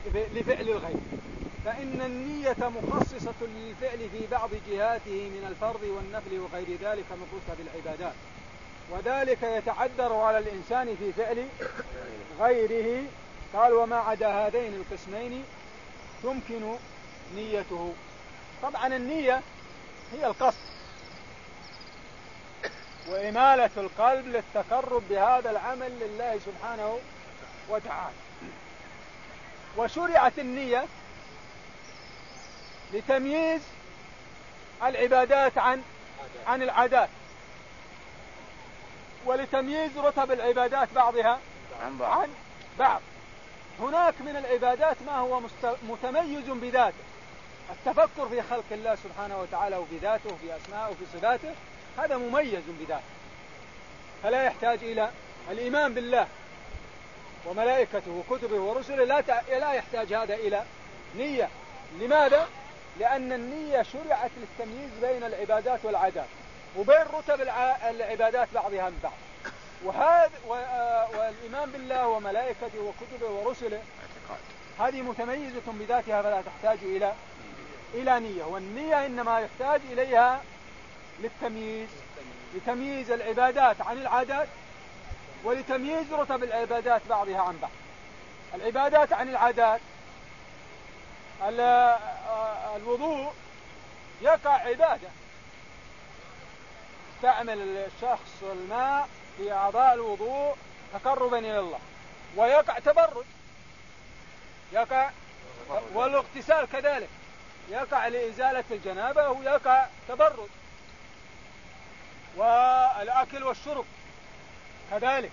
لفعل الغير، فإن النية مخصصة للفعل في بعض جهاته من الفرض والنفل وغير ذلك من رتب العبادات، وذلك يتعذر على الإنسان في فعل غيره. قال وما عدا هذين القسمين تمكن نيته. طبعا النية هي القصد وإمالة القلب للتقرب بهذا العمل لله سبحانه وتعالى. وشرعت النية لتمييز العبادات عن العادات، ولتمييز رتب العبادات بعضها عن بعض. هناك من العبادات ما هو متميز بذاته، التفكر في خلق الله سبحانه وتعالى وبذاته وفي أسمائه وفي صفاته، هذا مميز بذاته، فلا يحتاج إلى الإيمان بالله وملائكته وكتبه ورسله، لا يحتاج هذا إلى نية. لماذا؟ لأن النية شرعت للتمييز بين العبادات والعادات وبين رتب العبادات بعضها من بعض. والإيمان بالله وملائكته وكتبه ورسله هذه متميزة بذاتها فلا تحتاج إلى نية. والنية إنما يحتاج إليها للتمييز، لتمييز العبادات عن العادات ولتمييز رتب العبادات بعضها عن بعض. العبادات عن العادات، الوضوء يقع عبادة، استعمل الشخص الماء في أعضاء الوضوء تقربا إلى الله، ويقع تبرد، يقع والاغتسال كذلك يقع لإزالة الجنابة ويقع تبرد، والأكل والشرب كذلك،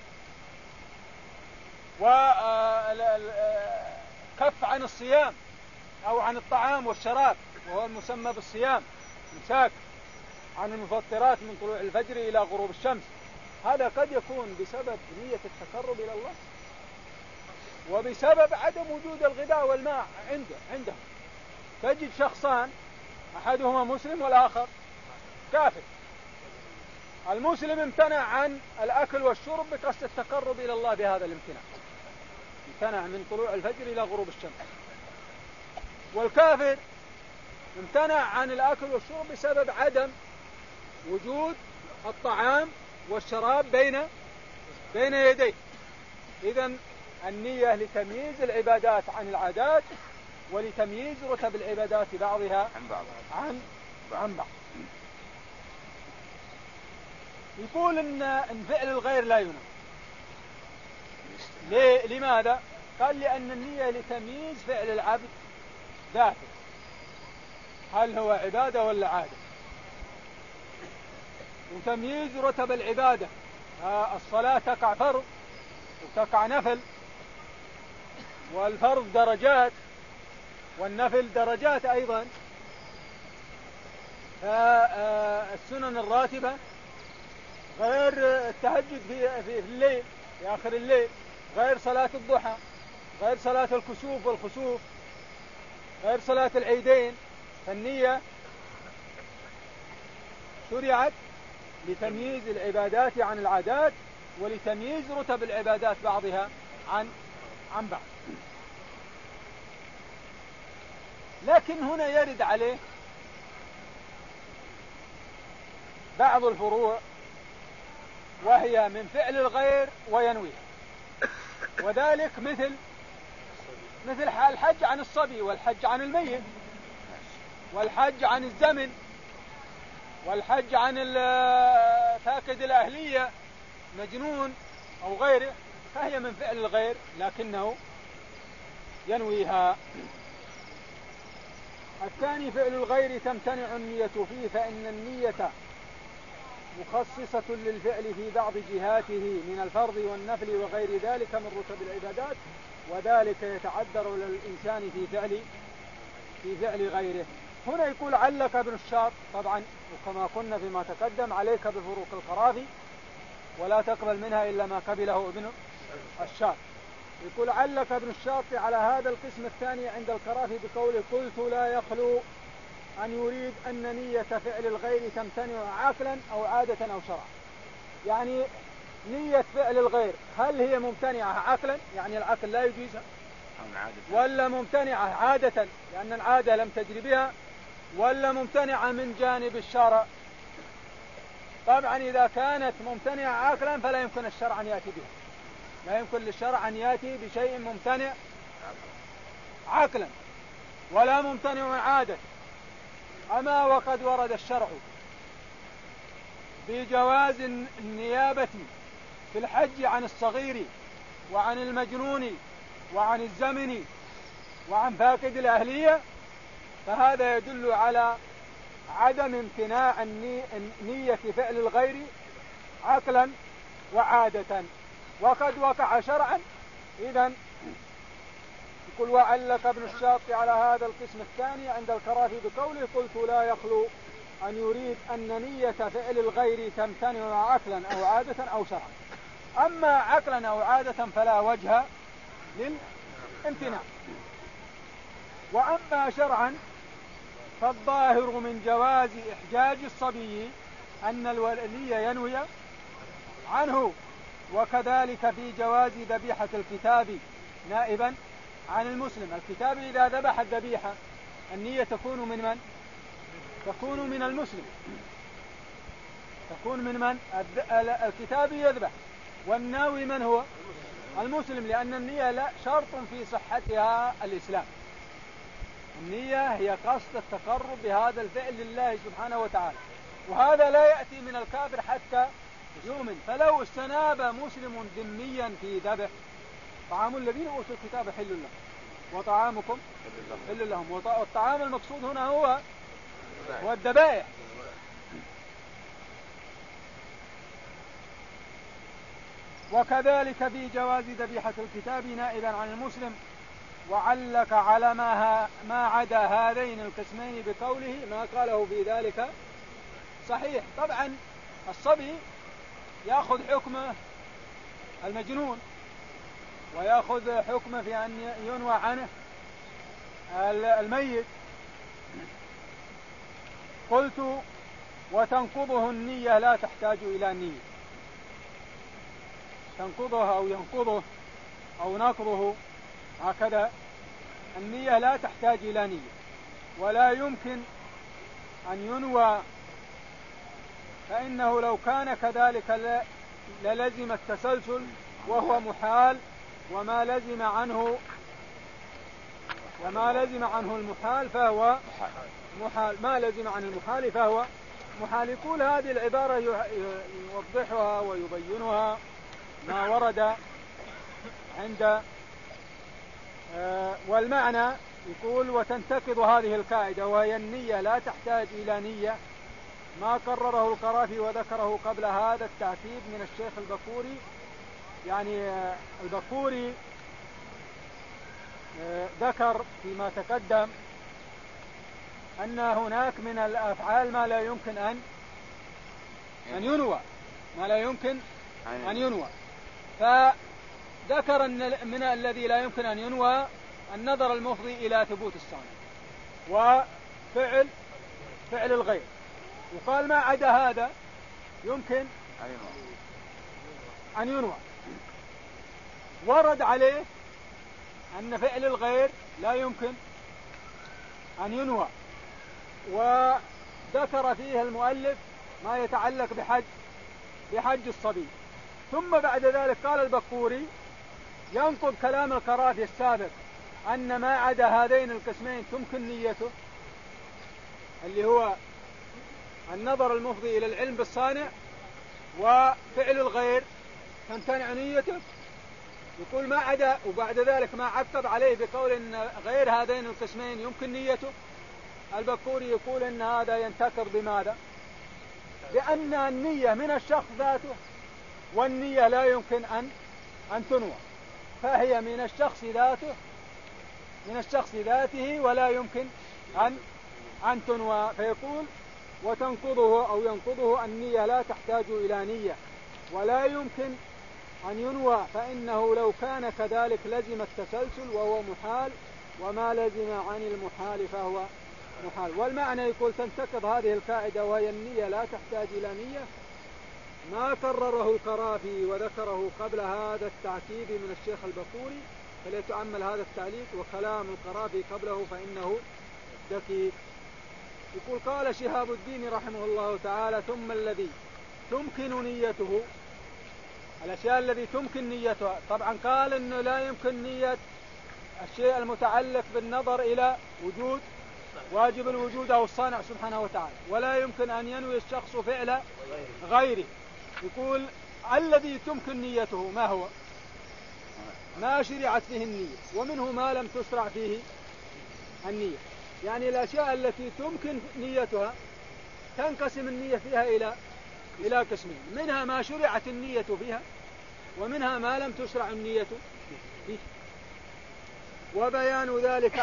وكف عن الصيام أو عن الطعام والشراب وهو المسمى بالصيام، إمساك عن المفطرات من طلوع الفجر إلى غروب الشمس. هذا قد يكون بسبب نية التقرب إلى الله وبسبب عدم وجود الغذاء والماء عنده. تجد شخصان أحدهما مسلم والآخر كافر. المسلم امتنع عن الأكل والشرب بقصد التقرب إلى الله بهذا الامتناع، امتنع من طلوع الفجر إلى غروب الشمس. والكافر امتنع عن الأكل والشرب بسبب عدم وجود الطعام والشراب بين يديه. إذن النية لتمييز العبادات عن العادات ولتمييز رتب العبادات بعضها عن بعض. يقول إن فعل الغير لا ينام. لماذا؟ قال لأن النية لتمييز فعل العبد ذاته، هل هو عبادة ولا عادة، وتمييز رتب العبادة. الصلاة تقع فرض وتقع نفل، والفرض درجات والنفل درجات أيضا. السنن الراتبة غير التهجد في الليل في آخر الليل، غير صلاة الضحى، غير صلاة الكسوف والخسوف، غير صلاة العيدين. فالنية شرعت لتمييز العبادات عن العادات ولتمييز رتب العبادات بعضها عن بعض. لكن هنا يرد عليه بعض الفروع وهي من فعل الغير وينويه، وذلك مثل الحج عن الصبي والحج عن الميت والحج عن الزمن والحج عن فاقد الأهلية مجنون أو غيره، فهي من فعل الغير لكنه ينويها. الثاني فعل الغير تمتنع النية فيه، فإن النية مخصصة للفعل في بعض جهاته من الفرض والنفل وغير ذلك من رتب العبادات، وذلك يتعذر للإنسان في فعل غيره. هنا يقول علق ابن الشاط، طبعا وكما قلنا فيما تقدم عليك بفروق القرافي ولا تقبل منها إلا ما قبله ابن الشاط. يقول علق ابن الشاط على هذا القسم الثاني عند القرافي بقوله قلت لا يخلو أن يريد أن نية فعل الغير تمتنع عقلا أو عادة أو شرعا. يعني نية فعل الغير هل هي ممتنعة عقلا، يعني العقل لا يجيزها، ولا ممتنعة عادة لأن العادة لم تجري بها، ولا ممتنعة من جانب الشرع. طبعا إذا كانت ممتنعة عقلا فلا يمكن الشرع أن يأتي بها، لا يمكن للشرع أن يأتي بشيء ممتنع عقلا ولا ممتنع عادة. أما وقد ورد الشرع بجواز النيابة في الحج عن الصغير وعن المجنون وعن الزمن وعن فاقد الأهلية، فهذا يدل على عدم امتناع نية فعل الغير عقلا وعادة، وقد وقع شرعا. إذن يقول: وعلق ابن الشاطبي على هذا القسم الثاني عند الكرافي بقوله: قلت لا يخلو أن يريد أن نية فعل الغير تمتنع عقلا أو عادة أو شرعا، أما عقلا أو عادة فلا وجه للامتناع. وأما شرعا فالظاهر من جواز إحجاج الصبي أن الولي ينوي عنه، وكذلك في جواز ذبيحة الكتاب نائبا عن المسلم. الكتاب إذا ذبح الذبيحة النية تكون من من؟ تكون من المسلم، تكون من من؟ الكتاب يذبح، والناوي من هو؟ المسلم، لأن النية لا شرط في صحتها الإسلام. النية هي قصد التقرب بهذا الفعل لله سبحانه وتعالى، وهذا لا يأتي من الكافر حتى يؤمن. فلو استناب مسلم ذميا في ذبح، طعام الذين أوتوا الكتاب حل لهم وطعامكم حل لهم، والطعام المقصود هنا هو الذبائح. وكذلك في جواز ذبيحة الكتاب نائبا عن المسلم. وعلق على ما عدا هذين القسمين بقوله: ما قاله في ذلك صحيح. طبعا الصبي يأخذ حكم المجنون، ويأخذ حكم في أن ينوى عنه الميت. قلت: وتنقضه النية لا تحتاج إلى نية. تنقضه أو ينقضه أو نقضه هكذا، النية لا تحتاج إلى نية، ولا يمكن أن ينوى، فإنه لو كان كذلك للزم التسلسل وهو محال، وما لزم عنه المحال فهو محال، ما لزم عن المحال فهو محال. يقول هذه العبارة يوضحها ويبينها ما ورد عند والمعنى. يقول: وتنتقض هذه القاعدة وهي النية لا تحتاج إلى نية، ما قرره القرافي وذكره قبل هذا التأكيد من الشيخ البكوري. يعني البكوري ذكر فيما تقدم أن هناك من الأفعال ما لا يمكن أن ينوى، ما لا يمكن أن ينوى. فذكر أن من الذي لا يمكن أن ينوى النظر المفضي إلى ثبوت الصانع وفعل الغير، وقال ما عدا هذا يمكن أن ينوى. ورد عليه أن فعل الغير لا يمكن أن ينوى، وذكر فيه المؤلف ما يتعلق بحج الصبي. ثم بعد ذلك قال البكوري ينقض كلام القرافي السابق أن ما عدا هذين القسمين تمكن نيته، اللي هو النظر المفضي إلى العلم بالصانع وفعل الغير تمتنع نيته. يقول ما عدا، وبعد ذلك ما عقب عليه بقول إن غير هذين القسمين يمكن نيته. البكوري يقول إن هذا ينتقض بماذا؟ لأن النية من الشخص ذاته، والنية لا يمكن أن تنوى، فهي من الشخص ذاته ولا يمكن أن تنوى. فيقول: وتنقضه أو ينقضه النية لا تحتاج إلى نية، ولا يمكن أن ينوى، فإنه لو كان كذلك لزم التسلسل وهو محال، وما لزم عن المحال فهو محال. والمعنى يقول تنتقض هذه القاعدة وهي النية لا تحتاج إلى نية، ما قرره القرافي وذكره قبل هذا التعكيد من الشيخ البكوري، فليتأمل هذا التعليق وكلام القرافي قبله فإنه دقيق. يقول قال شهاب الدين رحمه الله تعالى ثم الذي تمكن نيته، الأشياء الذي تمكن نيتها. طبعا قال إنه لا يمكن نية الشيء المتعلق بالنظر إلى وجود واجب الوجود أو الصانع سبحانه وتعالى، ولا يمكن أن ينوي الشخص فعل غيره. يقول الذي تمكن نيته ما هو؟ ما شرعت فيه النية، ومنه ما لم تشرع فيه النية. يعني الأشياء التي تمكن نيتها تنقسم النية فيها إلى قسمين، منها ما شرعت النية فيها، ومنها ما لم تشرع النية فيه. وبيان ذلك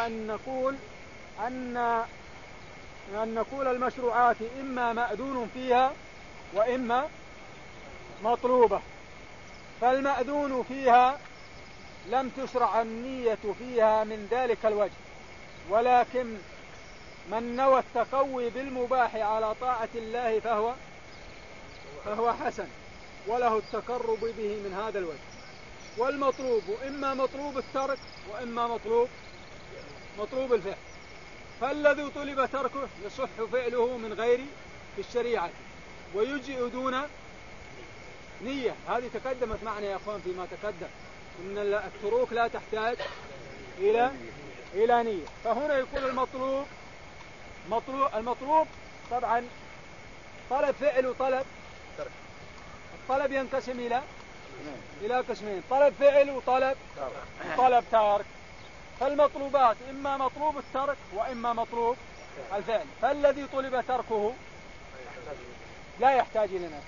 أن نقول المشروعات إما مأذون فيها وإما مطلوبة. فالمأذون فيها لم تشرع النية فيها من ذلك الوجه، ولكن من نوى التقوي بالمباح على طاعة الله فهو حسن وله التقرب به من هذا الوجه. والمطلوب إما مطلوب الترك وإما مطلوب الفعل. فالذي طلب تركه يصح فعله من غير في الشريعة ويجئ دون نية. هذه تقدمت معنا يا أخوان فيما تقدم إن التروك لا تحتاج إلى نية. فهنا يقول المطلوب طبعا طلب فعل وطلب ترك. الطلب ينقسم إلى قسمين، طلب فعل وطلب ترك. فالمطلوبات إما مطلوب الترك وإما مطلوب الفعل. فالذي طلب تركه لا يحتاج إلى نية،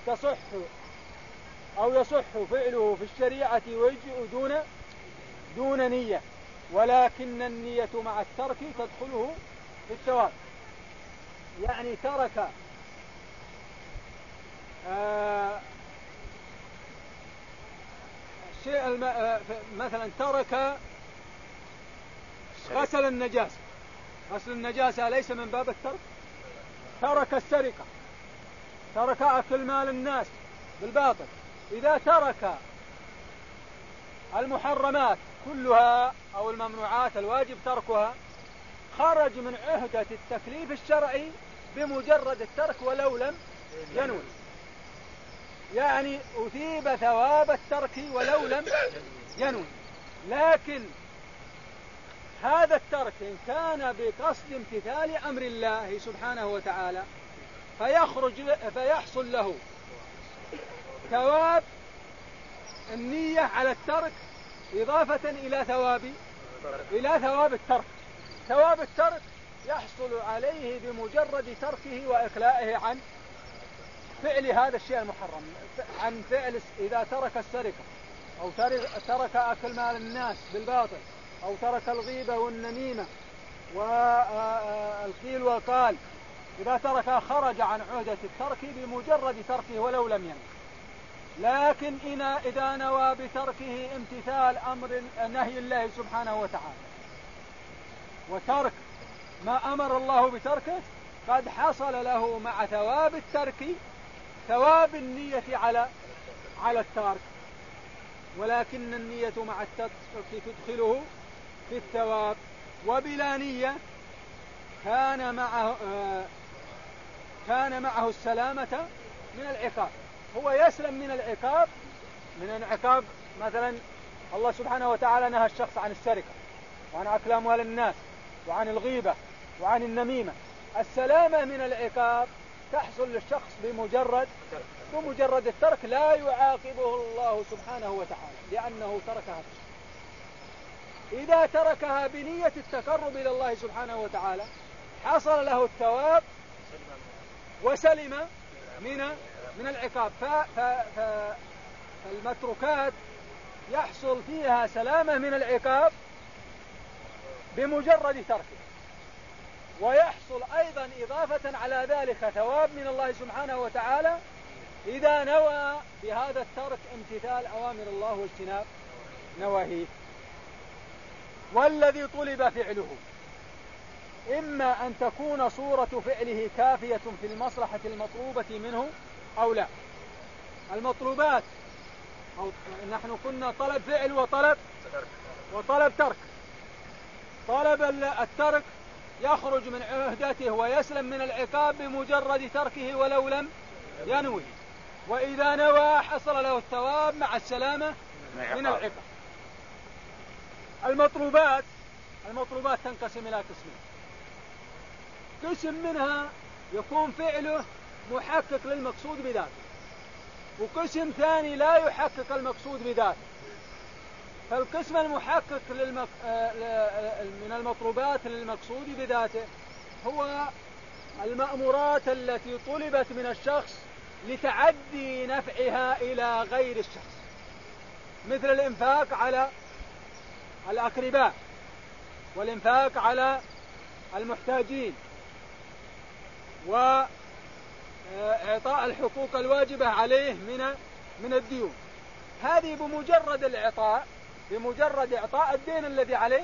يصح فعله في الشريعة ويجئ دون نية، ولكن النية مع الترك تدخله في الثواب. يعني ترك شيء مثلا ترك غسل النجاسة. غسل النجاسة ليس من باب الترك. ترك السرقة، ترك أكل مال الناس بالباطل. إذا ترك المحرمات كلها أو الممنوعات الواجب تركها خرج من عهدة التكليف الشرعي بمجرد الترك ولو لم ينوي. يعني أثيب ثواب الترك ولو لم ينوي. لكن هذا الترك إن كان بقصد امتثال أمر الله سبحانه وتعالى فيحصل له ثواب النية على الترك إضافة إلى ثواب الترك. ثواب الترك يحصل عليه بمجرد تركه وإخلائه عن فعل هذا الشيء المحرم، عن فعل إذا ترك السرقة أو ترك أكل مال الناس بالباطل أو ترك الغيبة والنميمة والقيل والقال. إذا ترك خرج عن عهدة الترك بمجرد تركه ولو لم ينوي. لكن إذا نوى بتركه امتثال أمر نهي الله سبحانه وتعالى وترك ما أمر الله بتركه قد حصل له مع ثواب الترك ثواب النية على الترك. ولكن النية مع الترك تدخله في الثواب. وبلا نية كان معه السلامة من العقاب. هو يسلم من العقاب. مثلا الله سبحانه وتعالى نهى الشخص عن السرقة وعن أكل أموال الناس وعن الغيبة وعن النميمة. السلامة من العقاب تحصل للشخص بمجرد الترك، لا يعاقبه الله سبحانه وتعالى لأنه تركها. إذا تركها بنية التقرب إلى الله سبحانه وتعالى حصل له الثواب وسلم من العقاب. فالمتروكات يحصل فيها سلامة من العقاب بمجرد تركه، ويحصل أيضا إضافة على ذلك ثواب من الله سبحانه وتعالى إذا نوى بهذا الترك امتثال أوامر الله واجتناب نواهيه. والذي طلب فعله إما أن تكون صورة فعله كافية في المصلحة المطلوبة منه أو لا. المطلوبات أو نحن كنا طلب فعل وطلب وطلب ترك. طلب الترك يخرج من عهدته ويسلم من العقاب بمجرد تركه ولو لم ينوي، وإذا نوى حصل له الثواب مع السلامة من العقاب. المطلوبات تنقسم إلى قسمين. قسم منها يكون فعله محقق للمقصود بذاته، وقسم ثاني لا يحقق المقصود بذاته. فالقسم المحقق من المطلوبات للمقصود بذاته هو المأمورات التي طلبت من الشخص لتعدي نفعها إلى غير الشخص، مثل الإنفاق على الأقرباء، والإنفاق على المحتاجين، وإعطاء الحقوق الواجبة عليه من الديون. هذه بمجرد إعطاء الدين الذي عليه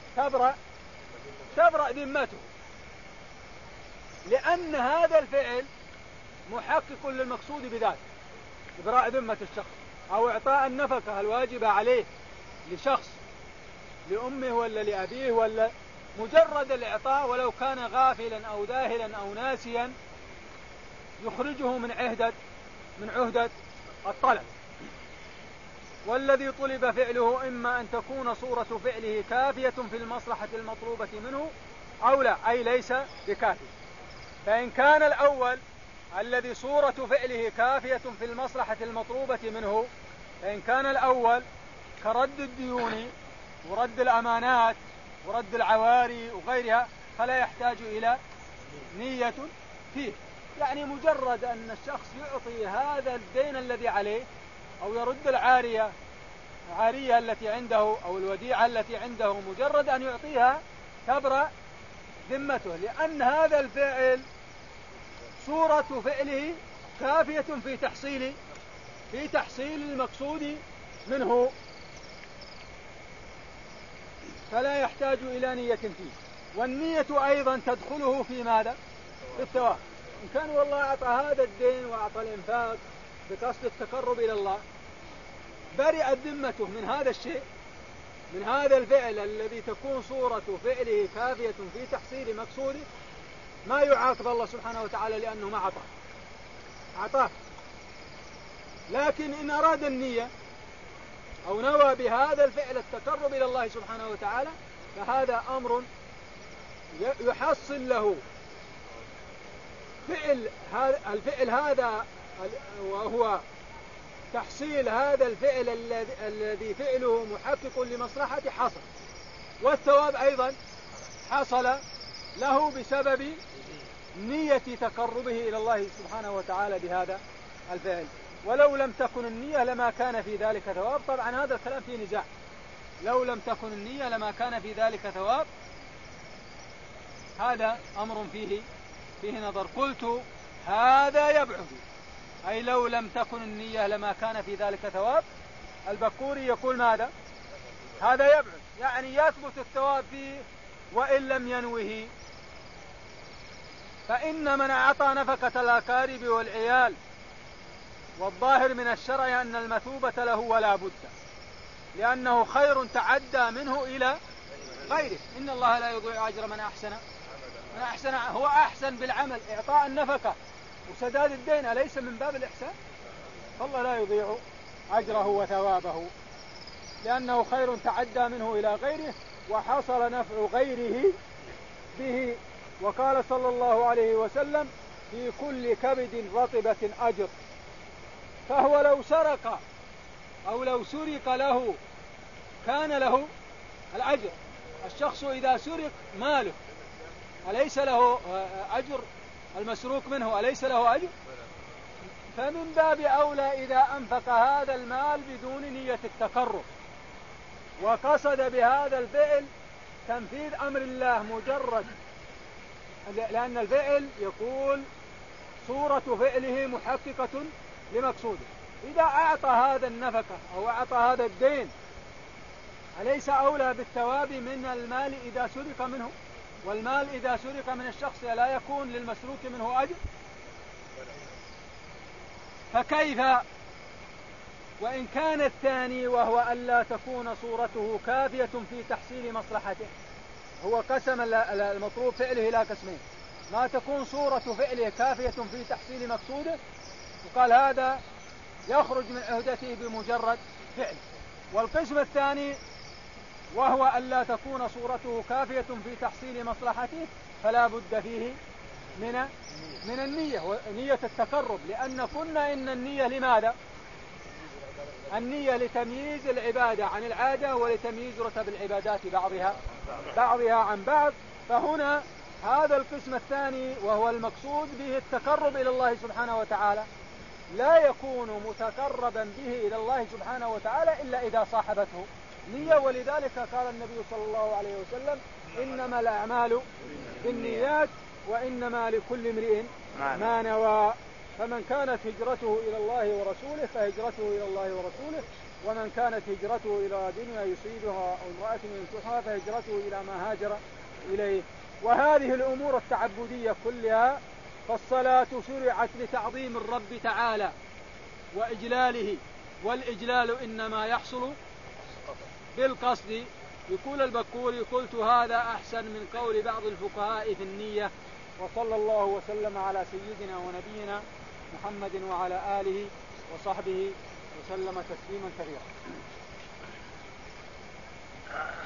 تبرأ ذمته، لأن هذا الفعل محقق للمقصود بذاته، إبراء ذمة الشخص، أو إعطاء النفقة الواجبة عليه لشخص، لأمه ولا لأبيه، ولا مجرد الإعطاء ولو كان غافلا أو ذاهلا أو ناسيا يخرجه من عهدة الطلب. والذي طلب فعله إما أن تكون صورة فعله كافية في المصلحة المطلوبة منه أو لا، أي ليس بكافي. فإن كان الأول الذي صورة فعله كافية في المصلحة المطلوبة منه، فإن كان الأول كرد الديون ورد الأمانات ورد العواري وغيرها فلا يحتاج إلى نية فيه. يعني مجرد أن الشخص يعطي هذا الدين الذي عليه أو يرد العارية التي عنده أو الوديعة التي عنده، مجرد أن يعطيها تبرأ ذمته، لأن هذا الفعل صورة فعله كافية في تحصيل المقصود منه، فلا يحتاج إلى نية فيه. والنية أيضا تدخله في ماذا؟ في الثواب. إن كان والله أعطى هذا الدين وأعطى الإنفاق بقصد التقرب إلى الله، برئت ذمته من هذا الشيء، من هذا الفعل الذي تكون صورة فعله كافية في تحصيل مقصوده، ما يعاقب الله سبحانه وتعالى لأنه ما أعطاه. لكن إن أراد النية أو نوى بهذا الفعل التقرب إلى الله سبحانه وتعالى، فهذا أمر يحصل له الفعل هذا، وهو تحصيل هذا الفعل الذي فعله محقق لمصلحة حصل، والثواب أيضا حصل له بسبب نية تقربه إلى الله سبحانه وتعالى بهذا الفعل. ولو لم تكن النية لما كان في ذلك ثواب. طبعا هذا الكلام فيه نزاع، لو لم تكن النية لما كان في ذلك ثواب، هذا أمر فيه نظر. قلت هذا يبعد، أي لو لم تكن النية لما كان في ذلك ثواب. البكوري يقول ماذا؟ هذا يبعد، يعني يثبت الثواب فيه وإن لم ينوه. فإن من أعطى نفقة الأقارب والعيال، والظاهر من الشرع أن المثوبة له ولا بد، لأنه خير تعدى منه إلى غيره. إن الله لا يضيع أجر من أحسن هو أحسن بالعمل. إعطاء النفقة وسداد الدين أليس من باب الإحسان؟ فالله لا يضيع أجره وثوابه، لأنه خير تعدى منه إلى غيره وحصل نفع غيره به. وقال صلى الله عليه وسلم: في كل كبد رطبة أجر. فهو لو سرق أو لو سرق له كان له الأجر. الشخص إذا سرق ماله أليس له أجر؟ المسروق منه أليس له أجر؟ فمن باب أولى إذا أنفق هذا المال بدون نية التقرب وقصد بهذا الفعل تنفيذ أمر الله مجرد، لأن الفعل يقول صورة فعله محققة لمقصوده. إذا أعطى هذا النفقة أو أعطى هذا الدين أليس أولى بالثواب من المال إذا سرق منه؟ والمال إذا سرق من الشخص لا يكون للمسروق منه أجر؟ فكيف وإن كان الثاني وهو ألا تكون صورته كافية في تحصيل مصلحته، هو قسم المطلوب فعله إلى قسمين: ما تكون صورة فعله كافية في تحصيل مقصوده، وقال هذا يخرج من عهدته بمجرد فعل. والقسم الثاني وهو ألا تكون صورته كافية في تحصيل مصلحته، فلا بد فيه من النية، نية التقرب. لأن قلنا إن النية لماذا؟ النية لتمييز العبادة عن العادة، ولتمييز رتب العبادات بعضها عن بعض. فهنا هذا القسم الثاني وهو المقصود به التقرب إلى الله سبحانه وتعالى لا يكون متقربا به إلى الله سبحانه وتعالى إلا إذا صاحبته نية. ولذلك قال النبي صلى الله عليه وسلم: إنما الأعمال بالنيات وإنما لكل امرئ ما نوى. فمن كانت هجرته إلى الله ورسوله فهجرته إلى الله ورسوله، ومن كانت هجرته إلى دنيا يصيبها أو امرأة ينكحها فهجرته إلى ما هاجر إليه. وهذه الأمور التعبدية كلها، فالصلاة شرعت لتعظيم الرب تعالى وإجلاله، والإجلال إنما يحصل بالقصد. يقول البكوري: قلت هذا أحسن من قول بعض الفقهاء في النية. وصلى الله وسلم على سيدنا ونبينا محمد وعلى آله وصحبه وسلم تسليما كثيرا.